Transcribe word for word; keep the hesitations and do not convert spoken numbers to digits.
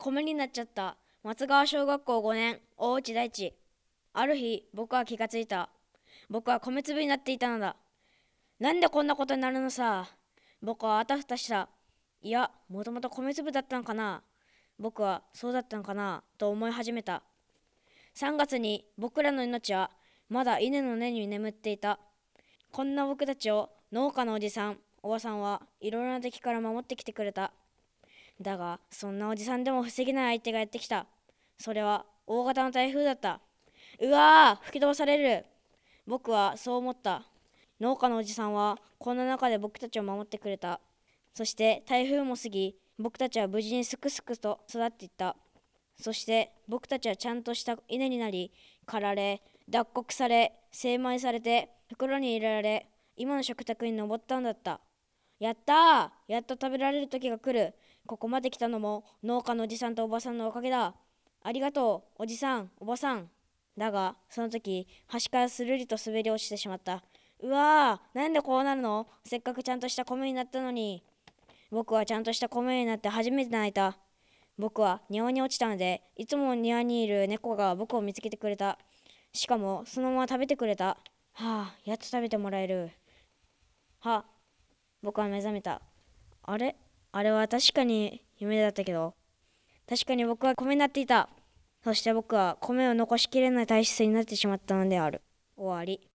米になっちゃった。松川小学校ごねん、大内大地。ある日、僕は気がついた。僕は米粒になっていたのだ。なんでこんなことになるのさ。僕はあたふたした。いや、もともと米粒だったのかな。僕はそうだったのかなと思い始めた。さんがつに僕らの命はまだ稲の根に眠っていた。こんな僕たちを農家のおじさん、おばさんはいろいろな敵から守ってきてくれた。だが、そんなおじさんでも防げない相手がやってきた。それは大型の台風だった。うわー、吹き飛ばされる。僕はそう思った。農家のおじさんはこんな中で僕たちを守ってくれた。そして台風も過ぎ、僕たちは無事にすくすくと育っていった。そして僕たちはちゃんとした稲になり、刈られ、脱穀され、精米されて、袋に入れられ、今の食卓に上ったんだった。やったー、やっと食べられる時が来る。ここまで来たのも農家のおじさんとおばさんのおかげだ。ありがとう、おじさん、おばさん。だが、その時、端からするりと滑り落ちてしまった。うわー、なんでこうなるの？せっかくちゃんとした米になったのに。僕はちゃんとした米になって初めて泣いた。僕は庭に落ちたので、いつも庭にいる猫が僕を見つけてくれた。しかも、そのまま食べてくれた。はあ、やっと食べてもらえる。は、僕は目覚めた。あれあれは確かに夢だったけど、確かに僕は米になっていた。そして僕は米を残しきれない体質になってしまったのである。終わり。